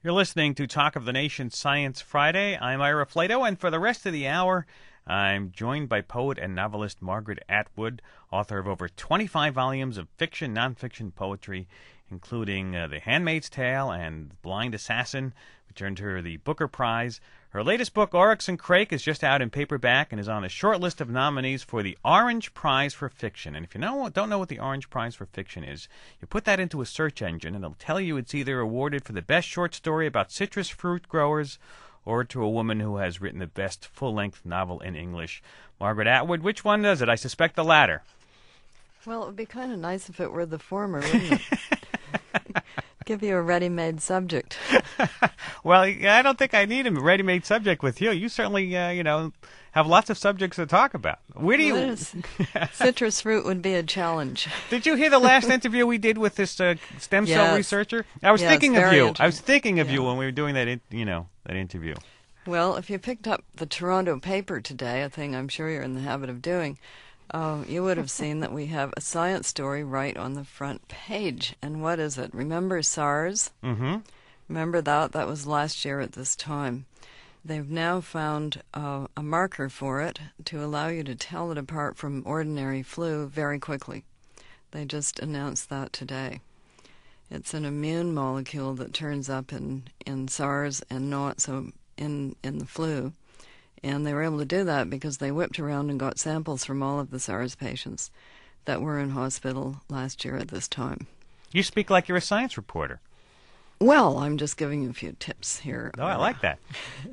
You're listening to Talk of the Nation Science Friday. I'm Ira Flato, and for the rest of the hour, I'm joined by poet and novelist Margaret Atwood, author of over 25 volumes of fiction, nonfiction poetry, including The Handmaid's Tale and Blind Assassin, which earned her the Booker Prize. Her latest book, Oryx and Crake, is just out in paperback and is on a short list of nominees for the Orange Prize for Fiction. And if you don't know what the Orange Prize for Fiction is, you put that into a search engine and it'll tell you it's either awarded for the best short story about citrus fruit growers or to a woman who has written the best full-length novel in English. Margaret Atwood, which one does it? I suspect the latter. Well, it would be kind of nice if it were the former, wouldn't it? Give you a ready-made subject. Well, I don't think I need a ready-made subject with you. You certainly, have lots of subjects to talk about. Where do you... Citrus fruit would be a challenge. Did you hear the last interview we did with this stem cell researcher? I was thinking of you. I was thinking of you when we were doing that, that interview. Well, if you picked up the Toronto paper today, a thing I'm sure you're in the habit of doing, you would have seen that we have a science story right on the front page. And what is it? Remember SARS? Mm-hmm. Remember that? That was last year at this time. They've now found a marker for it to allow you to tell it apart from ordinary flu very quickly. They just announced that today. It's an immune molecule that turns up in SARS and not so in the flu. And they were able to do that because they whipped around and got samples from all of the SARS patients that were in hospital last year at this time. You speak like you're a science reporter. Well, I'm just giving you a few tips here. Oh, I like that.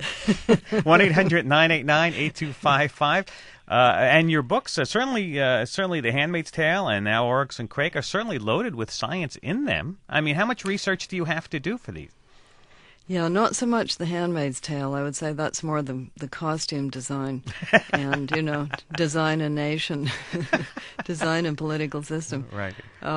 1-800-989-8255. And your books are certainly The Handmaid's Tale and now Oryx and Crake are certainly loaded with science in them. I mean, how much research do you have to do for these? Yeah, not so much The Handmaid's Tale. I would say that's more the costume design and, design a nation, design a political system. Right.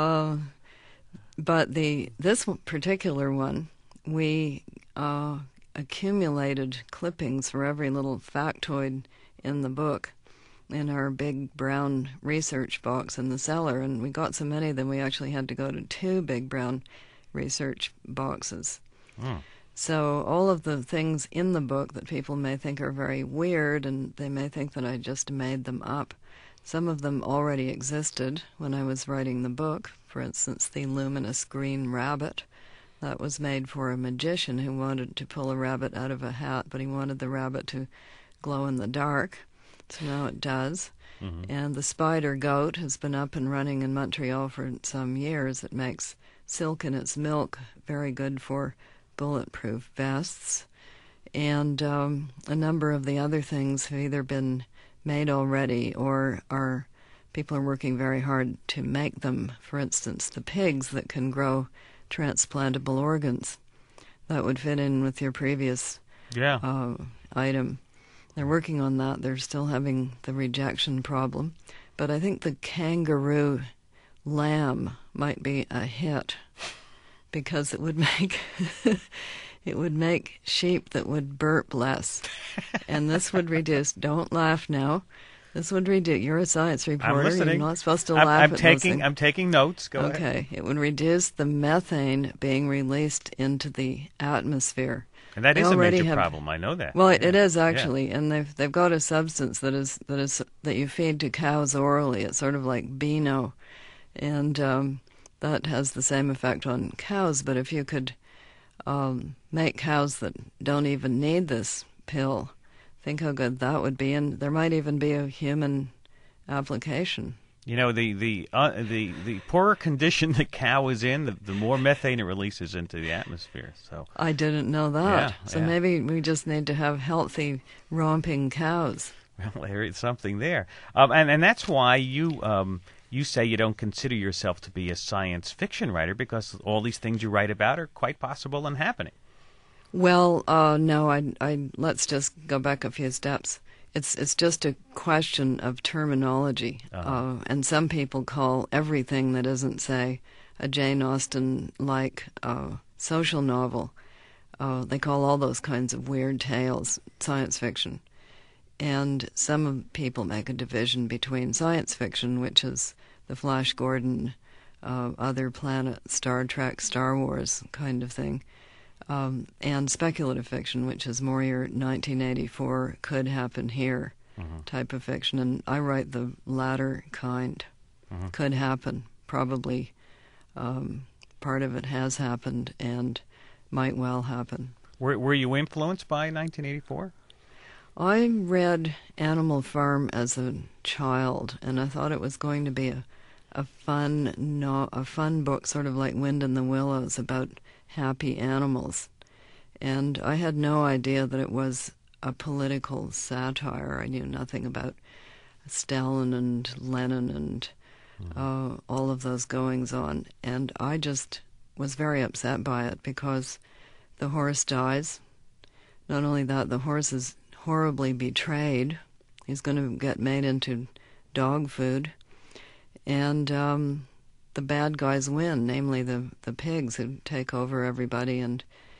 But this particular one, we accumulated clippings for every little factoid in the book in our big brown research box in the cellar, and we got so many that we actually had to go to 2 big brown research boxes. Mm. So all of the things in the book that people may think are very weird, and they may think that I just made them up, some of them already existed when I was writing the book. For instance, the luminous green rabbit. That was made for a magician who wanted to pull a rabbit out of a hat, but he wanted the rabbit to glow in the dark. So now it does. Mm-hmm. And the spider goat has been up and running in Montreal for some years. It makes silk in its milk, very good for bulletproof vests. And a number of the other things have either been made already or people are working very hard to make them. For instance, the pigs that can grow transplantable organs. That would fit in with your previous item. They're working on that. They're still having the rejection problem. But I think the kangaroo lamb might be a hit because it would make sheep that would burp less. And this would reduce, don't laugh now, this would reduce, you're a science reporter, I'm listening. You're not supposed to laugh at those things. I'm taking notes, go ahead. Okay, it would reduce the methane being released into the atmosphere. And that is a major problem, I know that. Well, it is actually, and they've got a substance that you feed to cows orally. It's sort of like Beano, and that has the same effect on cows. But if you could make cows that don't even need this pill, think how good that would be, and there might even be a human application. You know, the poorer condition the cow is in, the more methane it releases into the atmosphere. So I didn't know that. Yeah. Maybe we just need to have healthy, romping cows. Well, there is something there, and that's why you say you don't consider yourself to be a science fiction writer because all these things you write about are quite possible and happening. Well, no, I let's just go back a few steps. It's just a question of terminology, and some people call everything that isn't, say, a Jane Austen-like social novel, they call all those kinds of weird tales science fiction. And some people make a division between science fiction, which is the Flash Gordon, Other Planet, Star Trek, Star Wars kind of thing, and speculative fiction, which is more your 1984 could happen here type of fiction. And I write the latter kind. Could happen. Probably part of it has happened and might well happen. Were you influenced by 1984? I read Animal Farm as a child, and I thought it was going to be a fun book, sort of like Wind in the Willows, about happy animals. And I had no idea that it was a political satire. I knew nothing about Stalin and Lenin and all of those goings-on. And I just was very upset by it because the horse dies. Not only that, the horse is horribly betrayed. He's going to get made into dog food. And the bad guys win, namely the pigs who take over everybody and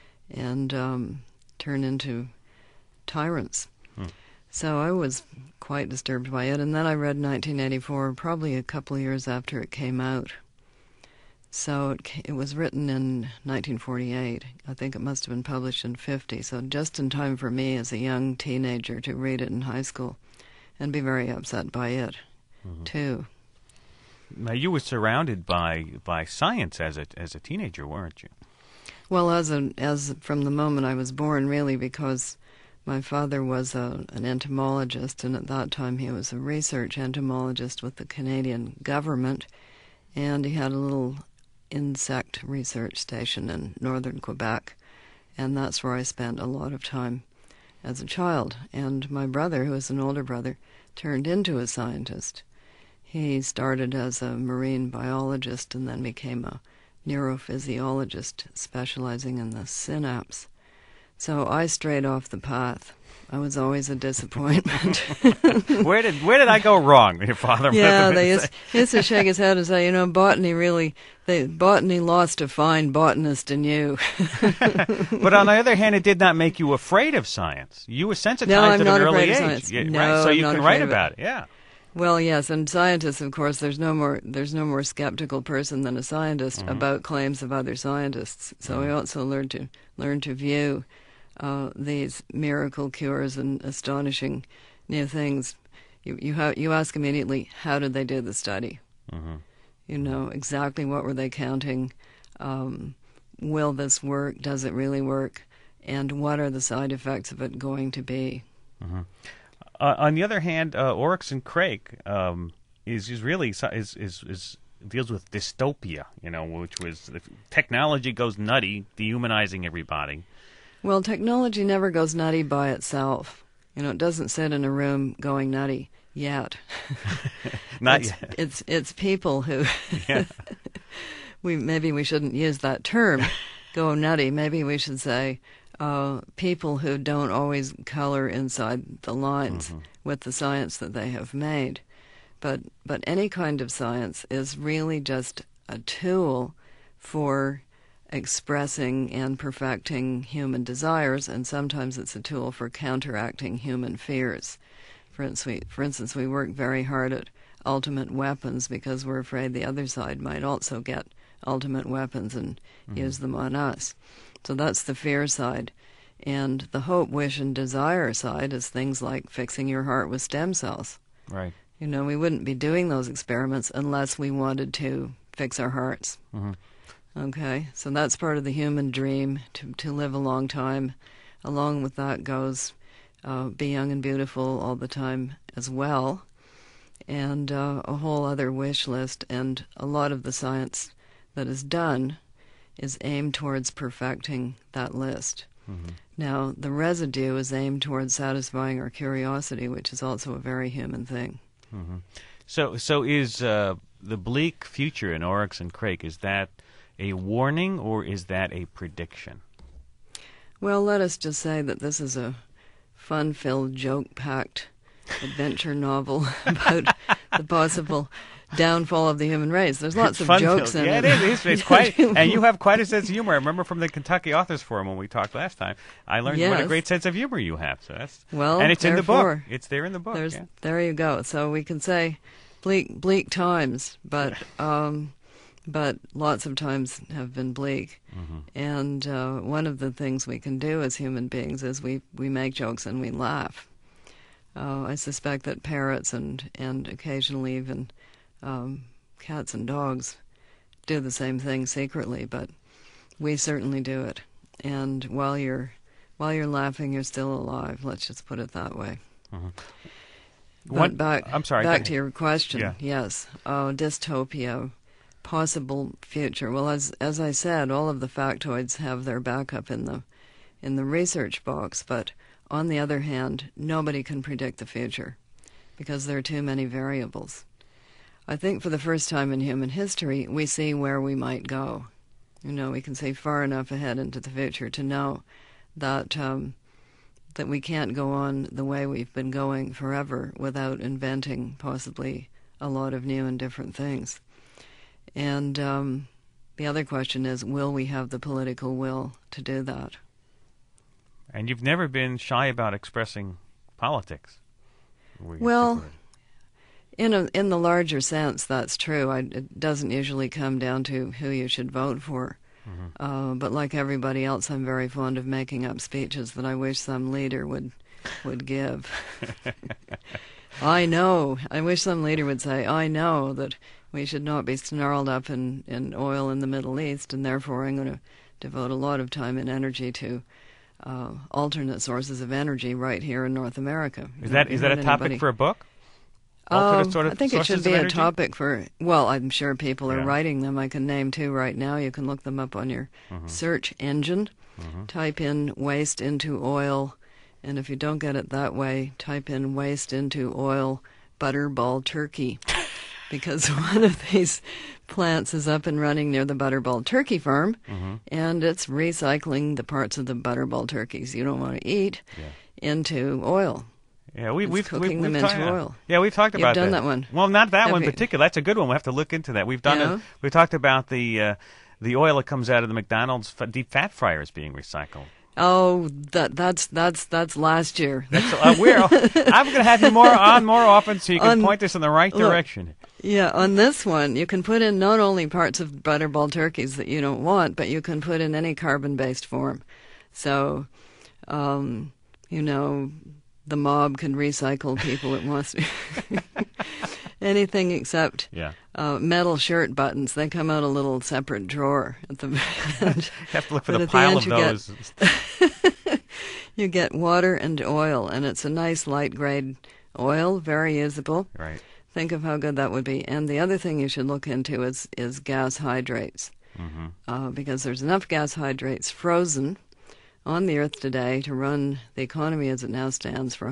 turn into tyrants. So I was quite disturbed by it. And then I read 1984, probably a couple of years after it came out. So it was written in 1948. I think it must have been published in 50. So just in time for me as a young teenager to read it in high school and be very upset by it, too. Now, you were surrounded by science as a teenager, weren't you? Well, as from the moment I was born, really, because my father was an entomologist, and at that time he was a research entomologist with the Canadian government, and he had a little insect research station in northern Quebec, and that's where I spent a lot of time as a child. And my brother, who was an older brother, turned into a scientist. He started as a marine biologist and then became a neurophysiologist specializing in the synapse. So I strayed off the path. I was always a disappointment. Where did I go wrong? Your father. Yeah, they used to shake his head and say, botany lost a fine botanist in you. But on the other hand, it did not make you afraid of science. You were sensitized at an early age, right? So you can write about it. Yeah. Well, yes, and scientists, of course, there's no more skeptical person than a scientist about claims of other scientists. So we also learn to view these miracle cures and astonishing new things. You ask immediately, how did they do the study? You know, exactly what were they counting? Will this work? Does it really work? And what are the side effects of it going to be? On the other hand, Oryx and Crake is really deals with dystopia, which was if technology goes nutty, dehumanizing everybody. Well, technology never goes nutty by itself. It doesn't sit in a room going nutty yet. Not yet. It's people who maybe we shouldn't use that term, go nutty. Maybe we should say people who don't always color inside the lines with the science that they have made. But any kind of science is really just a tool for expressing and perfecting human desires, and sometimes it's a tool for counteracting human fears. For instance, we work very hard at ultimate weapons because we're afraid the other side might also get ultimate weapons and use them on us. So that's the fear side. And the hope, wish, and desire side is things like fixing your heart with stem cells. Right. We wouldn't be doing those experiments unless we wanted to fix our hearts. Okay, so that's part of the human dream, to live a long time. Along with that goes be young and beautiful all the time as well, and a whole other wish list. And a lot of the science that is done is aimed towards perfecting that list. Now, the residue is aimed towards satisfying our curiosity, which is also a very human thing. So is the bleak future in Oryx and Crake, is that a warning or is that a prediction? Well, let us just say that this is a fun-filled, joke-packed adventure novel about the possible downfall of the human race. There's lots of jokes in it. Yeah, it is. It's quite, and you have quite a sense of humor. I remember from the Kentucky Authors Forum when we talked last time, I learned what a great sense of humor you have. So and it's in the book. It's there in the book. There you go. So we can say bleak times, but but lots of times have been bleak. And one of the things we can do as human beings is we make jokes and we laugh. I suspect that parrots and occasionally even cats and dogs do the same thing secretly, but we certainly do it. And while you're laughing, you're still alive. Let's just put it that way. But back to your question. Yeah. Yes, dystopia, possible future. Well, as I said, all of the factoids have their backup in the research box, but on the other hand, nobody can predict the future because there are too many variables. I think for the first time in human history, we see where we might go. We can see far enough ahead into the future to know that that we can't go on the way we've been going forever without inventing possibly a lot of new and different things. And the other question is, will we have the political will to do that? And you've never been shy about expressing politics. Well, in the larger sense, that's true. It doesn't usually come down to who you should vote for. But like everybody else, I'm very fond of making up speeches that I wish some leader would give. I know. I wish some leader would say, I know that we should not be snarled up in oil in the Middle East, and therefore I'm going to devote a lot of time and energy to alternate sources of energy right here in North America. Is that a topic for a book? I think it should be a topic for, well, I'm sure people are writing them. I can name 2 right now. You can look them up on your search engine. Type in waste into oil, and if you don't get it that way, type in waste into oil butterball turkey. Because one of these plants is up and running near the Butterball turkey farm, and it's recycling the parts of the Butterball turkeys you don't want to eat into oil. Yeah, we've cooking them into oil. Yeah, we've talked about that. You've done that one. Well, not that one in particular. That's a good one. We'll have to look into that. We've done it. We talked about the oil that comes out of the McDonald's deep fat fryers being recycled. Oh, that's last year. I'm going to have you more often so you can point us in the right direction. Yeah, on this one, you can put in not only parts of Butterball turkeys that you don't want, but you can put in any carbon-based form. So, the mob can recycle people it wants to. Anything except metal shirt buttons. They come out a little separate drawer at the end. You have to look for the pile of those. You get water and oil, and it's a nice light-grade oil, very usable. Right. Think of how good that would be. And the other thing you should look into is gas hydrates, because there's enough gas hydrates frozen on the Earth today to run the economy as it now stands for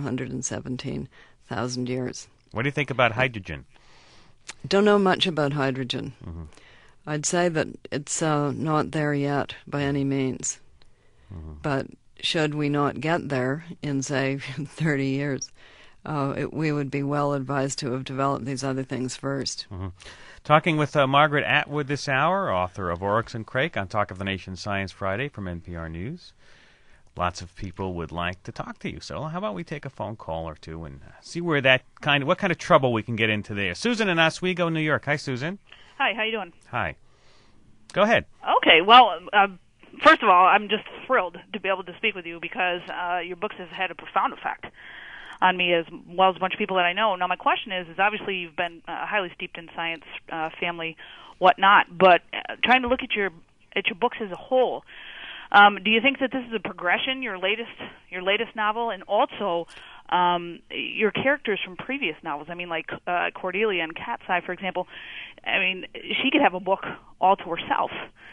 117,000 years. What do you think about hydrogen? Don't know much about hydrogen. I'd say that it's not there yet by any means. But should we not get there in, say, 30 years, we would be well advised to have developed these other things first. Talking with Margaret Atwood this hour, author of Oryx and Crake on Talk of the Nation Science Friday from NPR News. Lots of people would like to talk to you, so how about we take a phone call or two and see where what kind of trouble we can get into there. Susan in Oswego, New York. Hi, Susan. Hi, how you doing? Hi. Go ahead. Okay, well, first of all, I'm just thrilled to be able to speak with you because your books have had a profound effect on me as well as a bunch of people that I know. Now, my question is obviously you've been highly steeped in science, family, whatnot, but trying to look at your books as a whole, do you think that this is a progression, your latest novel, and also your characters from previous novels? I mean, like Cordelia and Cat's Eye, for example. I mean, she could have a book all to herself.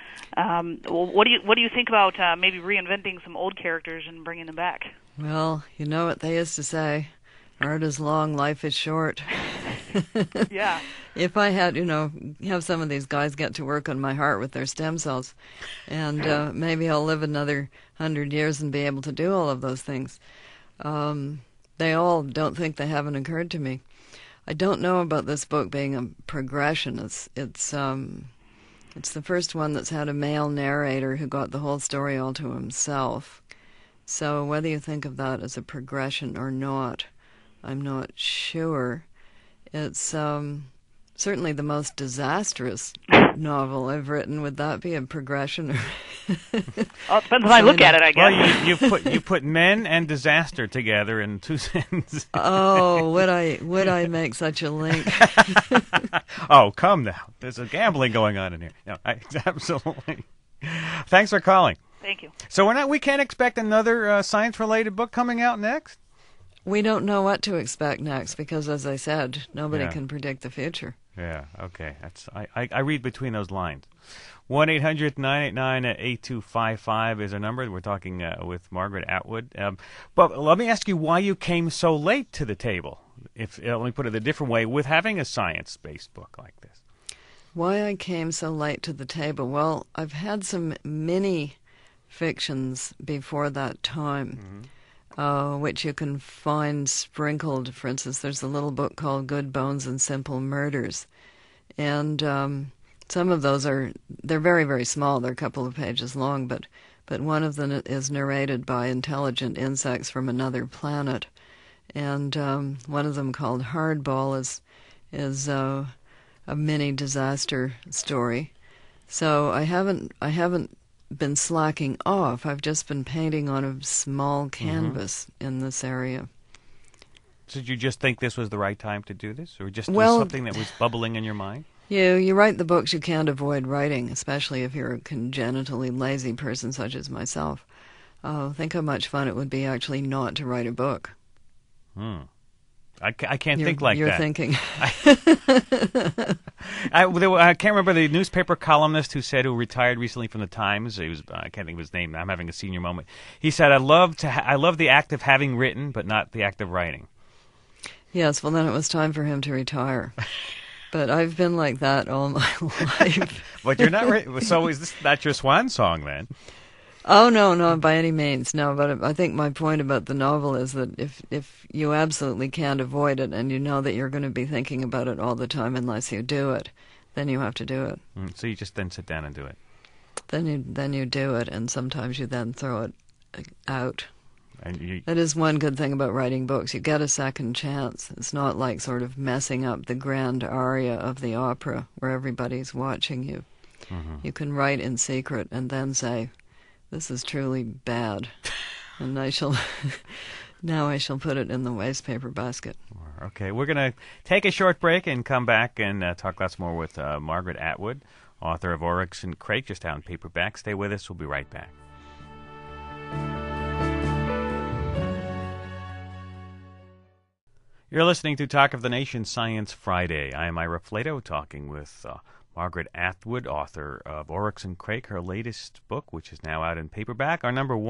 What do you think about maybe reinventing some old characters and bringing them back? Well, you know what they used to say, art is long, life is short. Yeah. If I had, have some of these guys get to work on my heart with their stem cells, and maybe I'll live another 100 years and be able to do all of those things. They all don't think they haven't occurred to me. I don't know about this book being a progression. It's the first one that's had a male narrator who got the whole story all to himself. So whether you think of that as a progression or not, I'm not sure. It's certainly the most disastrous novel I've written. Would that be a progression? Well, it depends on how I look at it, I guess. Well, you put men and disaster together in two sentences. Oh, would I make such a link? Oh, come now. There's a gambling going on in here. No, absolutely. Thanks for calling. Thank you. So we can't expect another science-related book coming out next? We don't know what to expect next because, as I said, nobody can predict the future. Yeah, okay. I read between those lines. 1-800-989-8255 is our number. We're talking with Margaret Atwood. But let me ask you why you came so late to the table, let me put it a different way, with having a science-based book like this. Why I came so late to the table? Well, I've had some mini fictions before that time, which you can find sprinkled. For instance, there's a little book called Good Bones and Simple Murders. And some of those they're very, very small. They're a couple of pages long, but one of them is narrated by intelligent insects from another planet. And one of them, called Hardball, is a mini disaster story. So I haven't been slacking off. I've just been painting on a small canvas in this area. So did you just think this was the right time to do this, or just was something that was bubbling in your mind? You write the books you can't avoid writing, especially if you're a congenitally lazy person such as myself. Think how much fun it would be actually not to write a book. I can't think like you're that. Thinking. I can't remember the newspaper columnist who retired recently from the Times. I can't think of his name. I'm having a senior moment. He said, "I love the act of having written, but not the act of writing." Yes, well then it was time for him to retire. But I've been like that all my life. But you're not. So is this not your swan song then? Oh, no, by any means. No, but I think my point about the novel is that if you absolutely can't avoid it and you know that you're going to be thinking about it all the time unless you do it, then you have to do it. So you just then sit down and do it. Then you do it, and sometimes you then throw it out. And that is one good thing about writing books. You get a second chance. It's not like sort of messing up the grand aria of the opera where everybody's watching you. You can write in secret and then say, "This is truly bad," and now I shall put it in the wastepaper basket. Okay, we're going to take a short break and come back and talk lots more with Margaret Atwood, author of Oryx and Crake, just out in paperback. Stay with us. We'll be right back. You're listening to Talk of the Nation Science Friday. I am Ira Flato, talking with Margaret Atwood, author of Oryx and Crake, her latest book, which is now out in paperback. Our number,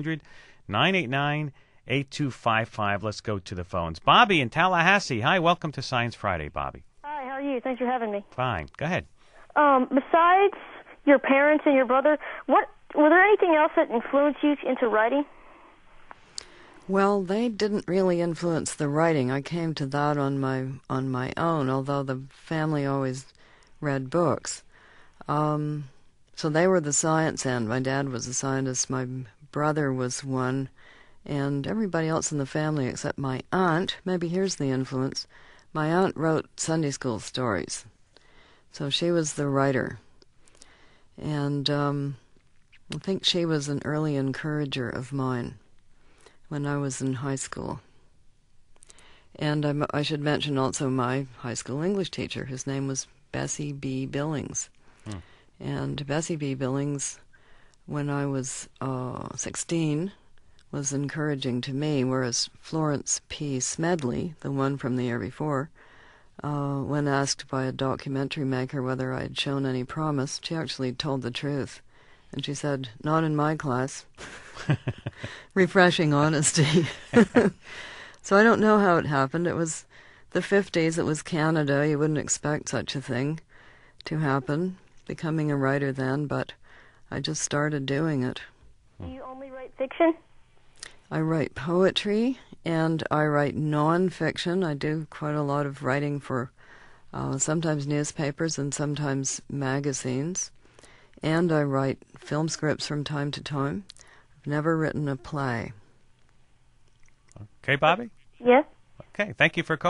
1-800-989-8255. Let's go to the phones. Bobby in Tallahassee. Hi, welcome to Science Friday, Bobby. Hi, how are you? Thanks for having me. Fine. Go ahead. Besides your parents and your brother, were there anything else that influenced you into writing? Well, they didn't really influence the writing. I came to that on my own, although the family always read books. So they were the science end. My dad was a scientist, my brother was one, and everybody else in the family except my aunt. Maybe here's the influence. My aunt wrote Sunday school stories, so she was the writer. And I think she was an early encourager of mine when I was in high school. And I should mention also my high school English teacher. His name was Bessie B. Billings. And Bessie B. Billings, when I was 16, was encouraging to me, whereas Florence P. Smedley, the one from the year before, when asked by a documentary maker whether I had shown any promise, she actually told the truth. And she said, "Not in my class." Refreshing honesty. So I don't know how it happened. It was the 50s. It was Canada. You wouldn't expect such a thing to happen, becoming a writer then, but I just started doing it. Do you only write fiction? I write poetry, and I write non-fiction. I do quite a lot of writing for sometimes newspapers and sometimes magazines. And I write film scripts from time to time. I've never written a play. Okay, Bobby? Yes. Okay, thank you for calling.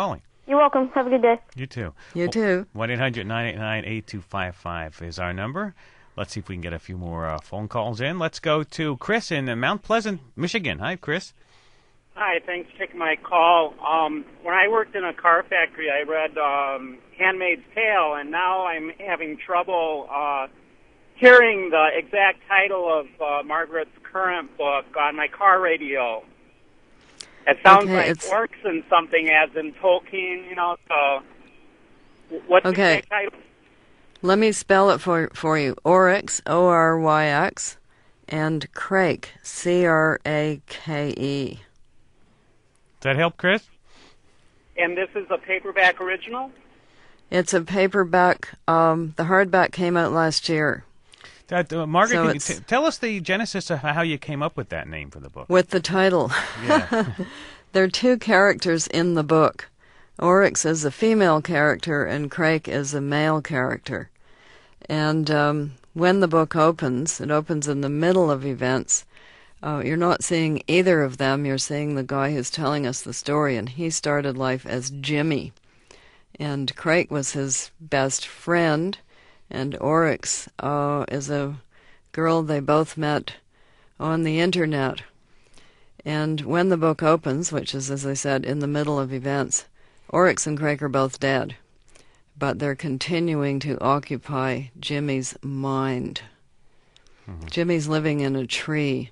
You're welcome. Have a good day. You too. You too. 1-800-989-8255 is our number. Let's see if we can get a few more phone calls in. Let's go to Chris in Mount Pleasant, Michigan. Hi, Chris. Hi, thanks for taking my call. When I worked in a car factory, I read Handmaid's Tale, and now I'm having trouble hearing the exact title of Margaret's current book on my car radio. It sounds like orcs and something, as in Tolkien, so what's the exact title? Let me spell it for you. Oryx, O-R-Y-X, and Crake, C-R-A-K-E. Does that help, Chris? And this is a paperback original? It's a paperback. The hardback came out last year. Margaret, can you tell us the genesis of how you came up with that name for the book? With the title. Yeah. There are two characters in the book. Oryx is a female character and Crake is a male character. And when the book opens, it opens in the middle of events. You're not seeing either of them. You're seeing the guy who's telling us the story, and he started life as Jimmy. And Crake was his best friend, and Oryx is a girl they both met on the internet. And when the book opens, which is, as I said, in the middle of events, Oryx and Crake are both dead, but they're continuing to occupy Jimmy's mind. Mm-hmm. Jimmy's living in a tree.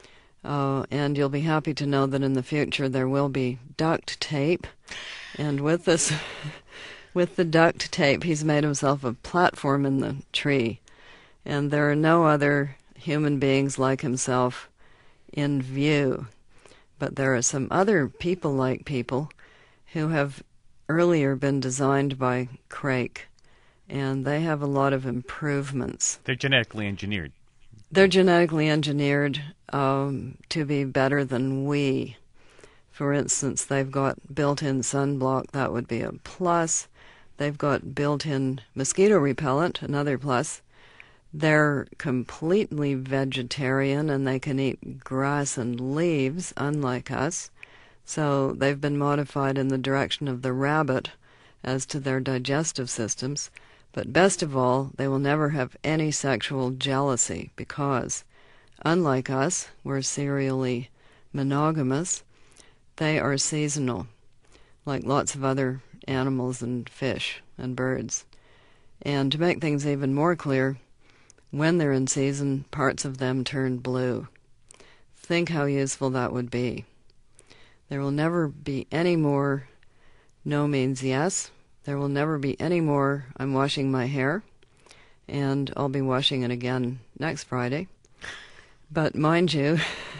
And you'll be happy to know that in the future there will be duct tape. And with this, with the duct tape, he's made himself a platform in the tree. And there are no other human beings like himself in view. But there are some other people-like people who have earlier been designed by Crake. And they have a lot of improvements. They're genetically engineered. They're genetically engineered to be better than we. For instance, they've got built-in sunblock, that would be a plus. They've got built-in mosquito repellent, another plus. They're completely vegetarian and they can eat grass and leaves, unlike us. So they've been modified in the direction of the rabbit as to their digestive systems. But best of all, they will never have any sexual jealousy because, unlike us, we're serially monogamous. They are seasonal, like lots of other animals and fish and birds. And to make things even more clear, when they're in season, parts of them turn blue. Think how useful that would be. There will never be any more no means yes. There will never be any more I'm washing my hair, and I'll be washing it again next Friday. But mind you,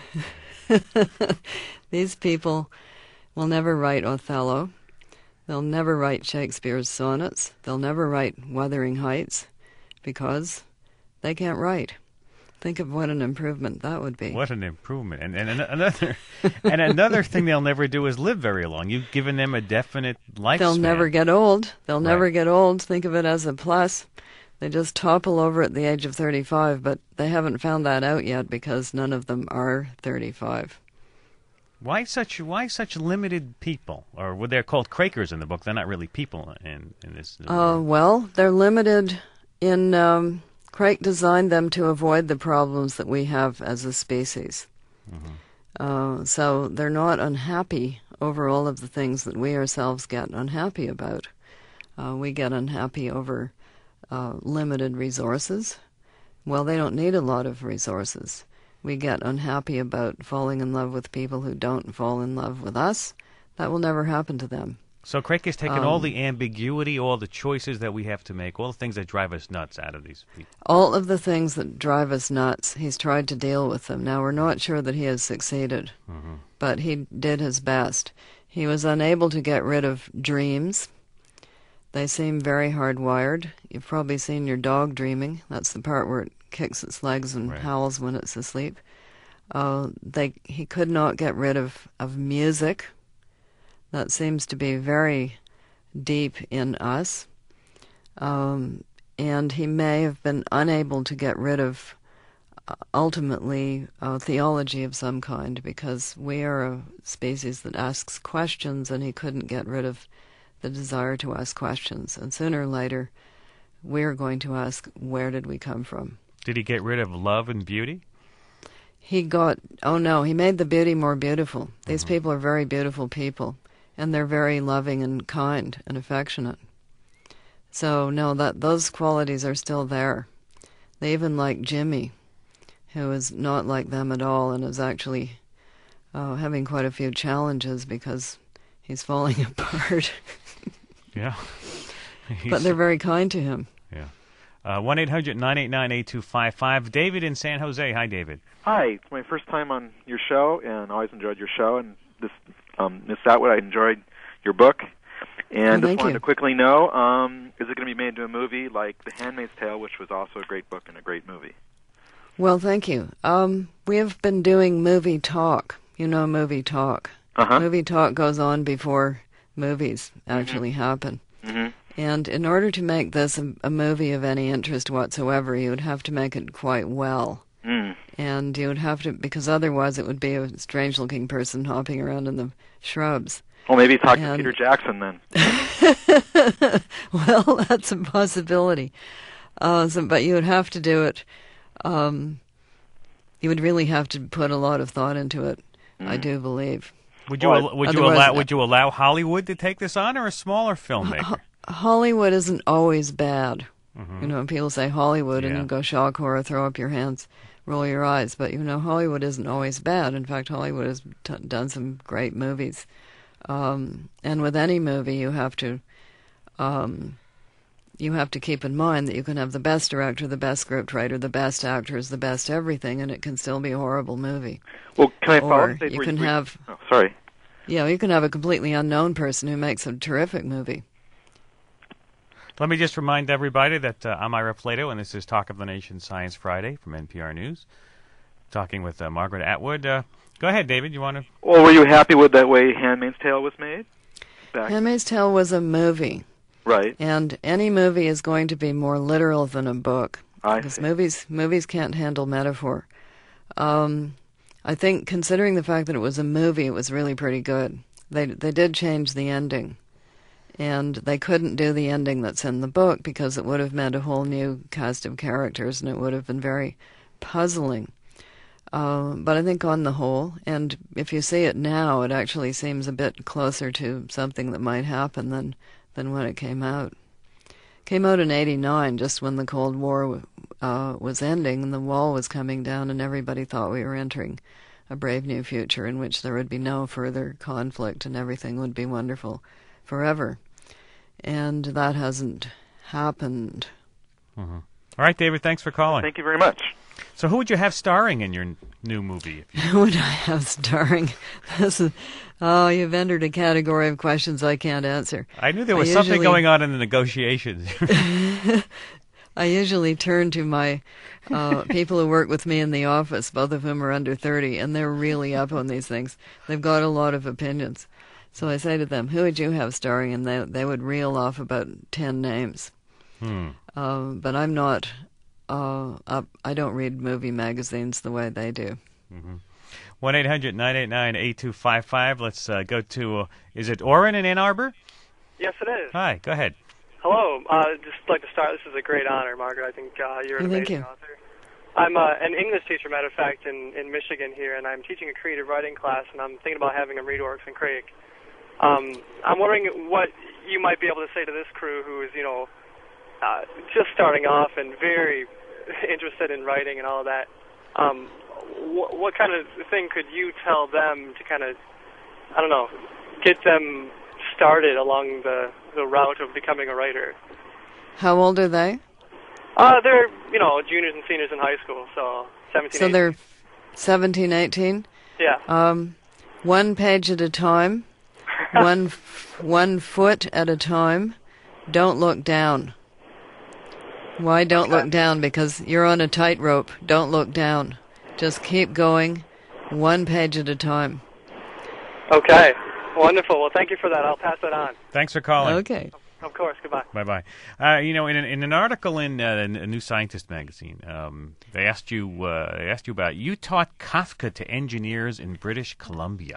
these people will never write Othello. They'll never write Shakespeare's sonnets. They'll never write Wuthering Heights because they can't write. Think of what an improvement that would be. What an improvement. And another thing they'll never do is live very long. You've given them a definite lifespan. They'll never get old. They'll never get old. Think of it as a plus. They just topple over at the age of 35, but they haven't found that out yet because none of them are 35. Why such limited people? Or what they're called Quakers in the book. They're not really people in this. Well, they're limited in... Crake designed them to avoid the problems that we have as a species. Mm-hmm. So they're not unhappy over all of the things that we ourselves get unhappy about. We get unhappy over limited resources. Well, they don't need a lot of resources. We get unhappy about falling in love with people who don't fall in love with us. That will never happen to them. So Crake has taken all the ambiguity, all the choices that we have to make, all the things that drive us nuts out of these people. All of the things that drive us nuts, he's tried to deal with them. Now, we're not sure that he has succeeded, but he did his best. He was unable to get rid of dreams. They seem very hardwired. You've probably seen your dog dreaming. That's the part where it kicks its legs and howls when it's asleep. He could not get rid of music. That seems to be very deep in us. And he may have been unable to get rid of, ultimately, theology of some kind, because we are a species that asks questions, and he couldn't get rid of the desire to ask questions. And sooner or later, we're going to ask, where did we come from? Did he get rid of love and beauty? He made the beauty more beautiful. These people are very beautiful people, and they're very loving and kind and affectionate. So, no, those qualities are still there. They even like Jimmy, who is not like them at all and is actually having quite a few challenges because he's falling apart. Yeah. But they're very kind to him. Yeah. 1-800-989-8255. David in San Jose. Hi, David. Hi. It's my first time on your show, and always enjoyed your show. And this, Miss Atwood, I enjoyed your book. And just wanted to quickly know, is it going to be made into a movie like The Handmaid's Tale, which was also a great book and a great movie? Well, thank you. We have been doing movie talk. You know, movie talk. Uh-huh. Movie talk goes on before movies actually happen. Mm-hmm. And in order to make this a movie of any interest whatsoever, you would have to make it quite well. Mm. And you would have to, because otherwise it would be a strange-looking person hopping around in the shrubs. Well, maybe talk to Peter Jackson then. Well, that's a possibility. But you would have to do it. You would really have to put a lot of thought into it, I do believe. Would you allow Hollywood to take this on, or a smaller filmmaker? Hollywood isn't always bad. You know, people say Hollywood and you go shock horror, throw up your hands, roll your eyes. But, you know, Hollywood isn't always bad. In fact, Hollywood has done some great movies. And with any movie, you have to keep in mind that you can have the best director, the best scriptwriter, the best actors, the best everything, and it can still be a horrible movie. Well, can I follow? Or you can have... Oh, sorry. Yeah, you can have a completely unknown person who makes a terrific movie. Let me just remind everybody that I'm Ira Flato, and this is Talk of the Nation Science Friday from NPR News. Talking with Margaret Atwood. Go ahead, David. You want to... Well, were you happy with that way Handmaid's Tale was made? Handmaid's Tale was a movie. Right. And any movie is going to be more literal than a book. Because movies can't handle metaphor. I think, considering the fact that it was a movie, it was really pretty good. They did change the ending. And they couldn't do the ending that's in the book because it would have meant a whole new cast of characters, and it would have been very puzzling. But I think on the whole, and if you see it now, it actually seems a bit closer to something that might happen than when it came out. It came out in '89, just when the Cold War was ending and the wall was coming down, and everybody thought we were entering a brave new future in which there would be no further conflict and everything would be wonderful forever. And that hasn't happened. Mm-hmm. All right, David, thanks for calling. Thank you very much. So who would you have starring in your new movie? Who would I have starring? You've entered a category of questions I can't answer. I knew there was something going on in the negotiations. I usually turn to my people who work with me in the office, both of whom are under 30, and they're really up on these things. They've got a lot of opinions. So I say to them, who would you have starring? And they would reel off about 10 names. But I'm not... I don't read movie magazines the way they do. 1-800-989-8255. Let's go to, is it Orrin in Ann Arbor? Yes, it is. Hi, go ahead. Hello. Just like to start, this is a great honor, Margaret. I think you're an amazing author. I'm an English teacher, matter of fact, in Michigan here, and I'm teaching a creative writing class, and I'm thinking about having them read Oryx and Crake. I'm wondering what you might be able to say to this crew who is, just starting off and very interested in writing and all of that. What kind of thing could you tell them to kind of, I don't know, get them started along the route of becoming a writer? How old are they? They're, juniors and seniors in high school, so 17, So 18. they're 17, 18? Yeah. One page at a time, one foot at a time. Don't look down. Why don't look down? Because you're on a tightrope. Don't look down. Just keep going, one page at a time. Okay. Wonderful. Well, thank you for that. I'll pass that on. Thanks for calling. Okay. Of course. Goodbye. Bye-bye. In an article in a New Scientist magazine, they asked you about, you taught Kafka to engineers in British Columbia.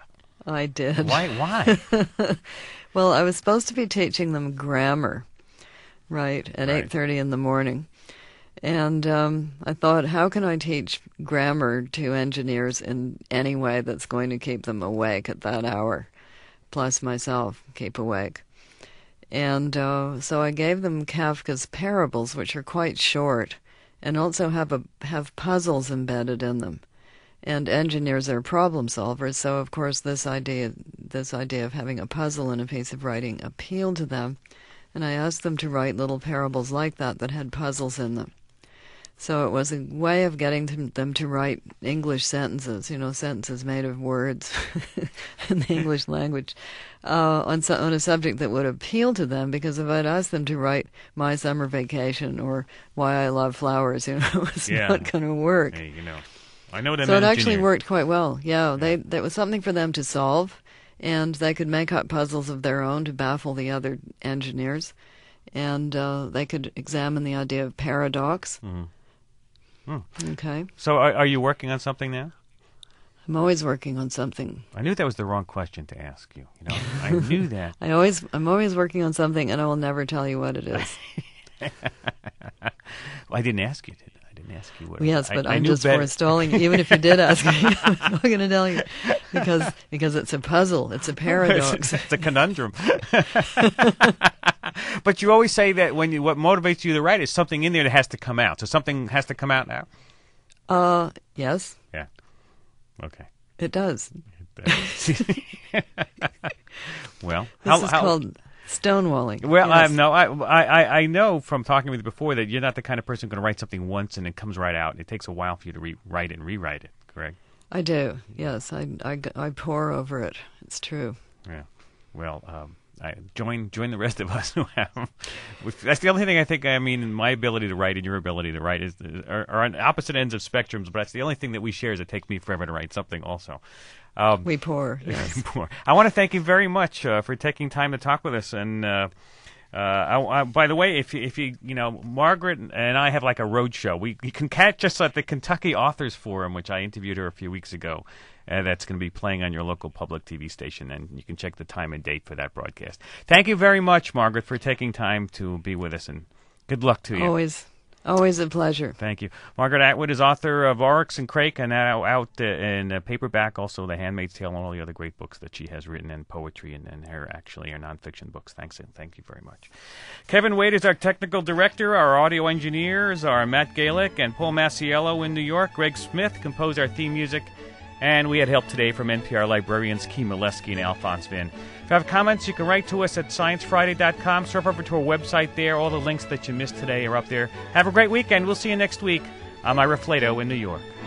I did. Why? Well, I was supposed to be teaching them grammar, right, at 8:30 in the morning. And I thought, how can I teach grammar to engineers in any way that's going to keep them awake at that hour, plus myself keep awake? And so I gave them Kafka's Parables, which are quite short, and also have puzzles embedded in them. And engineers are problem solvers, so of course this idea of having a puzzle in a piece of writing appealed to them, and I asked them to write little parables like that had puzzles in them. So it was a way of getting them to write English sentences, sentences made of words in the English language, on a subject that would appeal to them, because if I'd asked them to write My Summer Vacation or Why I Love Flowers, it's not going to work. Hey, I know them. So it actually worked quite well. Yeah, there was something for them to solve, and they could make up puzzles of their own to baffle the other engineers, and they could examine the idea of paradox. Mm-hmm. Okay. So are you working on something now? I'm always working on something. I knew that was the wrong question to ask you. I knew that. I'm always working on something, and I will never tell you what it is. Well, I didn't ask you, did I? I didn't ask you what. Yes, but I'm just forestalling you. Even if you did ask me, I'm not going to tell you because it's a puzzle. It's a paradox. It's a conundrum. But you always say that what motivates you to write is something in there that has to come out. So something has to come out now? Yes. Yeah. Okay. It does. Well, this is called stonewalling. Well, yes. I know from talking with you before that you're not the kind of person who's going to write something once and it comes right out. It takes a while for you to rewrite it and rewrite it, correct? I do, yes. I pore over it. It's true. Yeah. Well, I join the rest of us who have. That's the only thing I think. I mean, my ability to write and your ability to write are on opposite ends of spectrums. But that's the only thing that we share is it takes me forever to write something. Also, we pour. Yes. Pour. I want to thank you very much for taking time to talk with us. And by the way, if you Margaret and I have like a road show. You can catch us at the Kentucky Authors Forum, which I interviewed her a few weeks ago. That's going to be playing on your local public TV station, and you can check the time and date for that broadcast. Thank you very much, Margaret, for taking time to be with us, and good luck to you. Always a pleasure. Thank you. Margaret Atwood is author of Oryx and Crake, and now out in paperback, also The Handmaid's Tale and all the other great books that she has written, and poetry, and her nonfiction books. Thank you very much. Kevin Wade is our technical director. Our audio engineers are Matt Galick and Paul Masiello in New York. Greg Smith composed our theme music. And we had help today from NPR librarians Kim Molesky and Alphonse Vinn. If you have comments, you can write to us at sciencefriday.com. Surf over to our website there. All the links that you missed today are up there. Have a great weekend. We'll see you next week. I'm Ira Flato in New York.